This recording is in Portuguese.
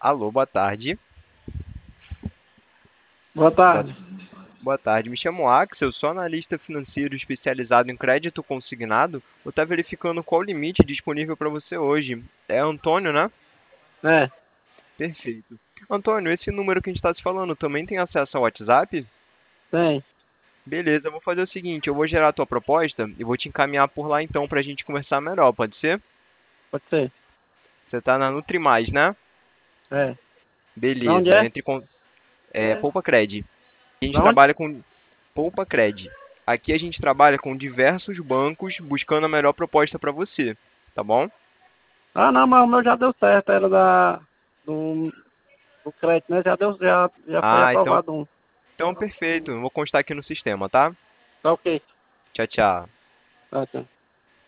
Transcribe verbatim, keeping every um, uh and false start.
Alô, boa tarde. Boa Boa, tarde. boa tarde. Me chamo Axel, sou analista financeiro especializado em crédito consignado. Eu estou verificando qual o limite disponível para você hoje. É Antônio, né? É, Perfeito. Antônio, esse número que a gente está se falando também tem acesso ao WhatsApp? tem. Beleza, eu vou fazer o seguinte, eu vou gerar a tua proposta e vou te encaminhar por lá então para a gente conversar melhor, pode ser? Pode ser. Você está na Nutrimais, né? É. Da onde Beleza, é? entre com é, Poupa Cred. A gente Da onde? trabalha com Poupa Cred. Aqui a gente trabalha com diversos bancos buscando a melhor proposta para você, tá bom? Ah, não, mas o meu já deu certo. Era da, do, do crédito, né? Já deu, já, já foi Ah, então, aprovado um. então perfeito. Eu vou constar aqui no sistema, tá? Tá ok. Tchau, tchau. Tá, tá.